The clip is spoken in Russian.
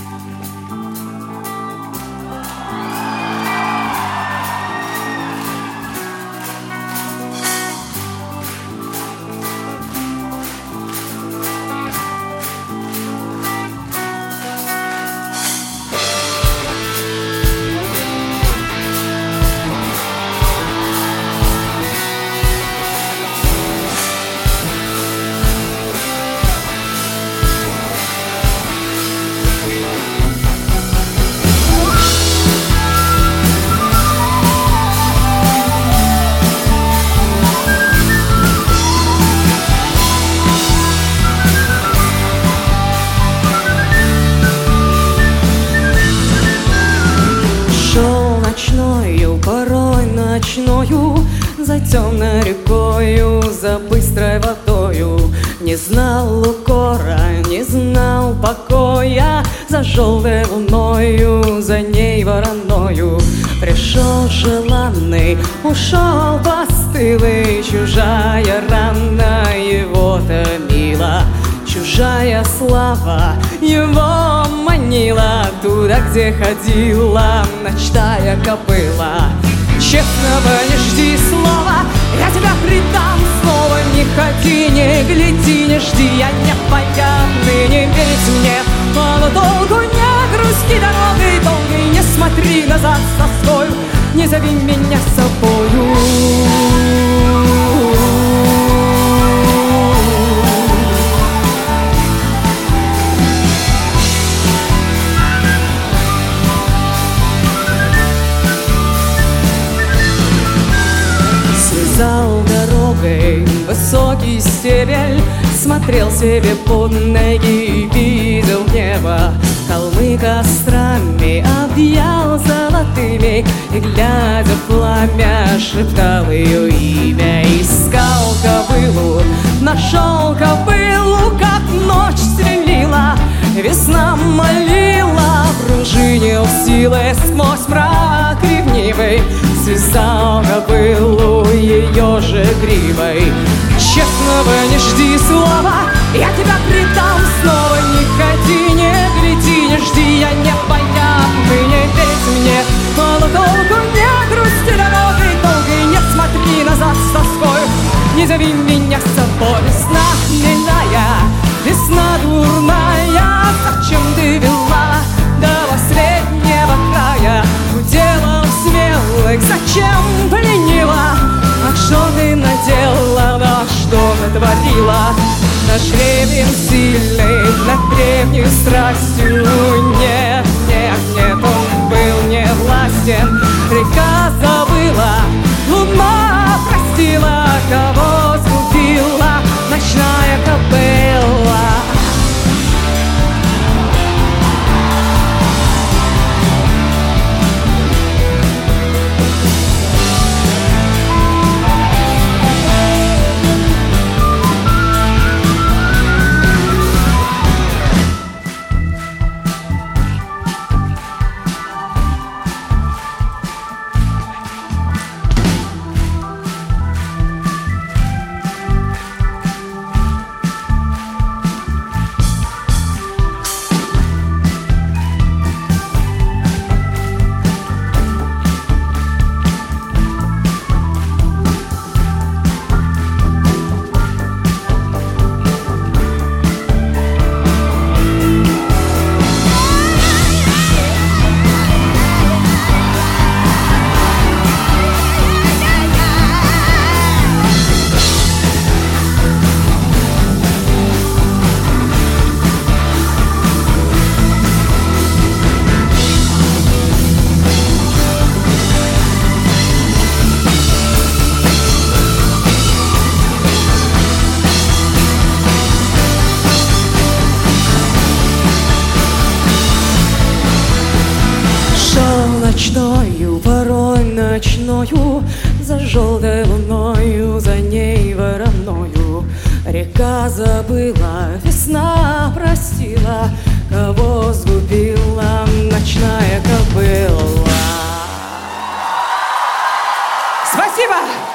Порой ночною, за темной рекою, за быстрой водою. Не знал укора, не знал покоя, за желтой луною, за ней вороною. Пришел желанный, ушел постылый, чужая рана его томила. Чужая слава его манила туда, где ходила ночная кобыла. Честного не жди слова, я тебя предам снова. Не ходи, не гляди, не жди, я непонятный. Не верить мне, мало долгу, не грусти дорогой долгой. Не смотри назад с тоскою, не зови меня с собою. Связал дорогой высокий стебель, смотрел себе под ноги и видел небо. Холмы кострами объял золотыми, и, глядя в пламя, шептал ее имя. Искал кобылу, нашел кобылу, как ночь стрелила, весна молила, пружинил силой сквозь мрак ревнивый. Связал кобылу ее же гривой. Честного не жди слова, я тебя предам снова. Не ходи, не гляди, не жди, я непонятный. Не верь мне, мало толку, не грусти дорогой долгой. Не смотри назад с тоской, не зови меня с собой. Весна хмельная, весна дурная, зачем ты вела до последнего края? Уделал смелых, зачем пленила? А что ты наделала, да что натворила? Наш жребием сильный, над древней страстью. Нет, нет, нет, он был не властен. Река забыла, луна простила, кого сгубила ночная кобыла. Ночною, порой ночною, за желтой луною, за ней вороною. Река забыла, весна простила, кого сгубила ночная кобыла. Спасибо!